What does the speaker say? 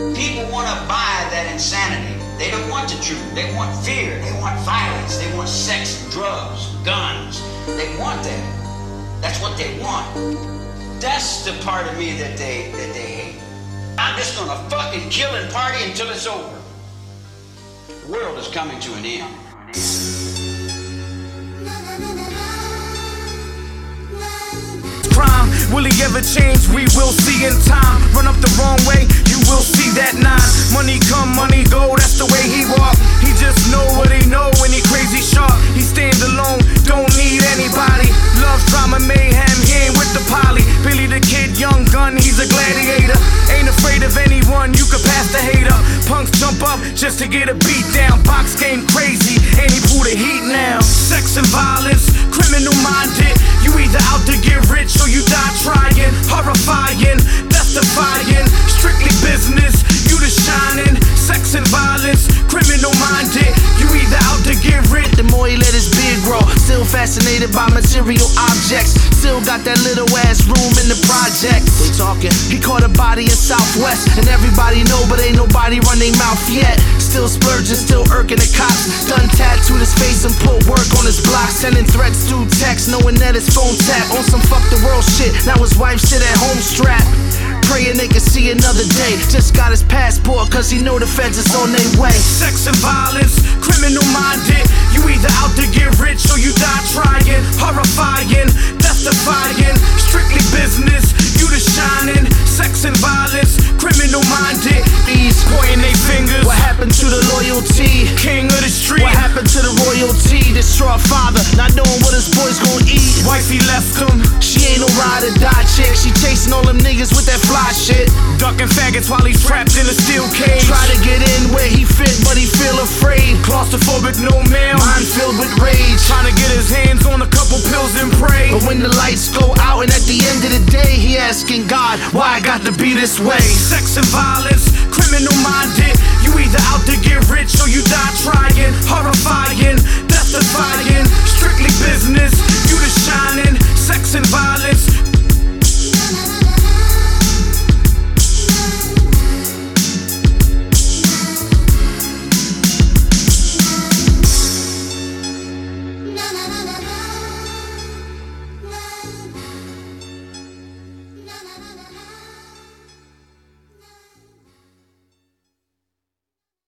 People want to buy that insanity. They don't want the truth. They want fear. They want violence. They want sex, drugs, guns. They want that. That's what they want. That's the part of me that they hate. I'm just gonna fucking kill and party until it's over. The world is coming to an end. Crime, will he ever change? We will see in time. Run up the wrong way, you will see that 9. Money come, money go, that's the way he walk. He just know what he know when he crazy sharp. He stands alone, don't need anybody. Love, drama, mayhem, he ain't with the poly. Billy the Kid, young gun, he's a gladiator. Ain't afraid of anyone, you can pass the hater. Punks jump up just to get a beat down. Box game crazy, and he pull the heat now. Sex and violence, criminal minded. You either out to get rich or you die trying. Horrifying, death defying. Strictly business, you the shining. Sex and violence, criminal minded. You either out to get rich. The more he let his beard grow, still fascinated by material objects. Still got that little ass room in the project. They talking, he caught a body in Southwest, and everybody know, but ain't nobody run their mouth yet. Still splurging, still irking the cops. Done tattooed his face and put work on his block. Sending threats through text, knowing that his phone tap. On some fuck the world shit, now his wife sit at home strapped. Praying they can see another day. Just got his passport cause he know the feds is on their way. Sex and violence, criminal minded. You either out to get rich or you die trying. Horrifying, death defying. Strictly business, you the shining. Sex and violence, criminal minded. These pointing their fingers. What happened to the loyalty? King of the street. What happened to the royalty? Distraught father, not knowing what his boys gon' eat. Wifey left him. She ain't no ride or die chick. She chasing all them niggas with that fly shit. Ducking faggots while he's trapped in a steel cage. Try to get in where he fit, but he feel afraid. Claustrophobic, no mail. Mind filled with rage. Trying to get his hands on a couple pills and pray. But when the lights go out and at the end of the day, he asking God, why I got to be this way? Sex and violence, criminal minded. You either out to get rich or you die trying. Horrifying, death defying. Strictly business,